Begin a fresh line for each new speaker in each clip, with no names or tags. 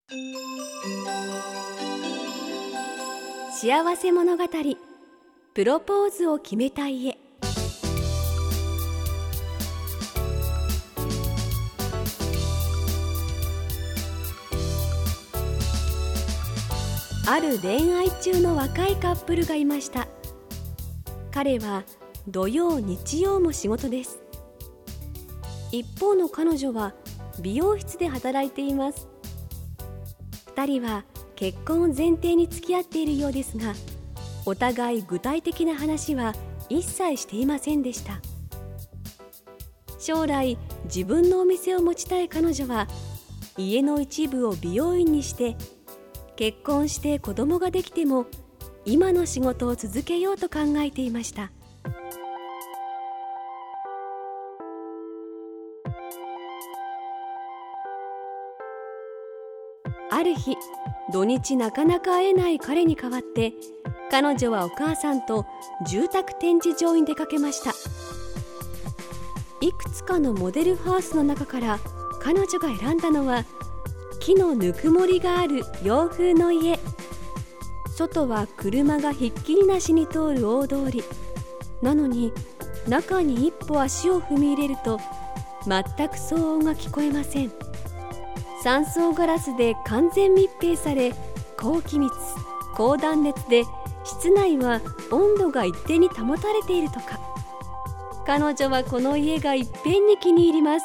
幸せ物語、プロポーズを決めた家。ある恋愛中の若いカップルがいました。彼は土曜日曜も仕事です。一方の彼女は美容室で働いています。2人は結婚を前提に付き合っているようですが、お互い具体的な話は一切していませんでした。将来自分のお店を持ちたい彼女は、家の一部を美容院にして結婚して子供ができても今の仕事を続けようと考えていました。ある日、土日なかなか会えない彼に代わって、彼女はお母さんと住宅展示場に出かけました。いくつかのモデルハウスの中から彼女が選んだのは、木のぬくもりがある洋風の家。外は車がひっきりなしに通る大通りなのに、中に一歩足を踏み入れると全く騒音が聞こえません。3層ガラスで完全密閉され、高気密高断熱で室内は温度が一定に保たれているとか。彼女はこの家がいっぺんに気に入ります。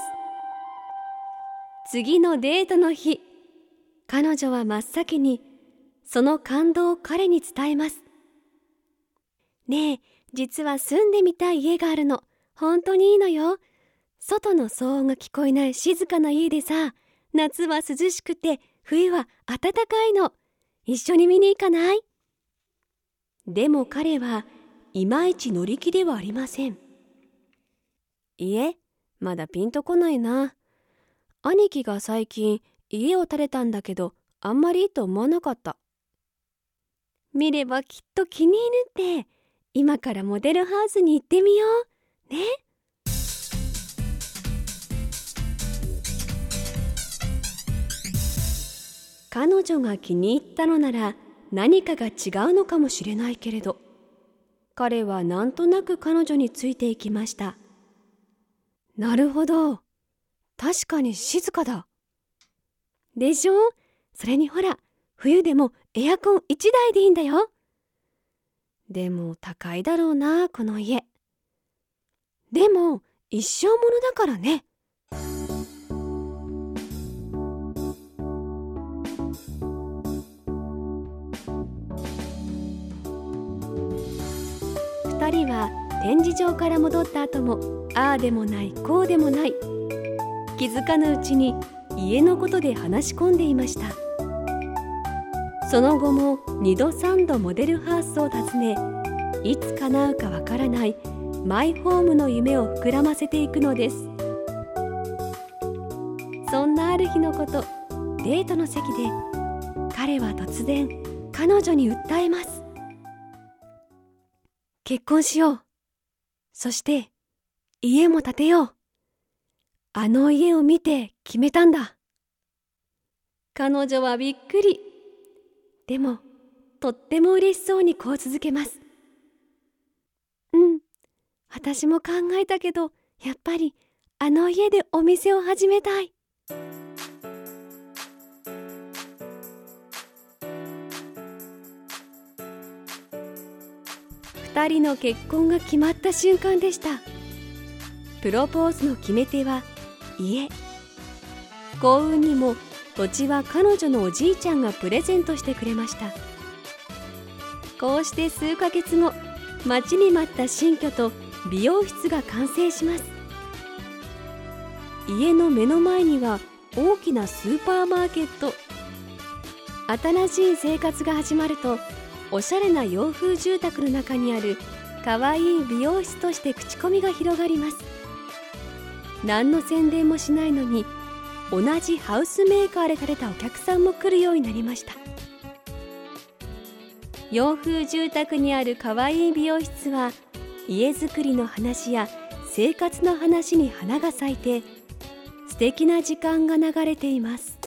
次のデートの日、彼女は真っ先にその感動を彼に伝えます。ねえ、実は住んでみたい家があるの。本当にいいのよ。外の騒音が聞こえない静かな家でさ、夏は涼しくて冬は暖かいの。一緒に見に行かない？でも彼はいまいち乗り気ではありません。いえ、まだピンとこないな。兄貴が最近家を建てたんだけど、あんまりいいと思わなかった。見ればきっと気に入るって。今からモデルハウスに行ってみようね。彼女が気に入ったのなら何かが違うのかもしれないけれど、彼はなんとなく彼女についていきました。なるほど。確かに静かだ。でしょ？それにほら、冬でもエアコン1台でいいんだよ。でも高いだろうな、この家。でも一生ものだからね。2人は展示場から戻った後も、ああでもないこうでもない、気づかぬうちに家のことで話し込んでいました。その後も2度3度モデルハウスを訪ね、いつ叶うかわからないマイホームの夢を膨らませていくのです。そんなある日のこと、デートの席で彼は突然彼女に訴えます。結婚しよう。そして家も建てよう。あの家を見て決めたんだ。彼女はびっくり。でもとっても嬉しそうにこう続けます。私も考えたけど、やっぱりあの家でお店を始めたい。2人の結婚が決まった瞬間でした。プロポーズの決め手は家。幸運にも土地は彼女のおじいちゃんがプレゼントしてくれました。こうして数ヶ月後、待ちに待った新居と美容室が完成します。家の目の前には大きなスーパーマーケット。新しい生活が始まると、おしゃれな洋風住宅の中にあるかわいい美容室として口コミが広がります。何の宣伝もしないのに、同じハウスメーカーで建てたお客さんも来るようになりました。洋風住宅にあるかわいい美容室は、家づくりの話や生活の話に花が咲いて、素敵な時間が流れています。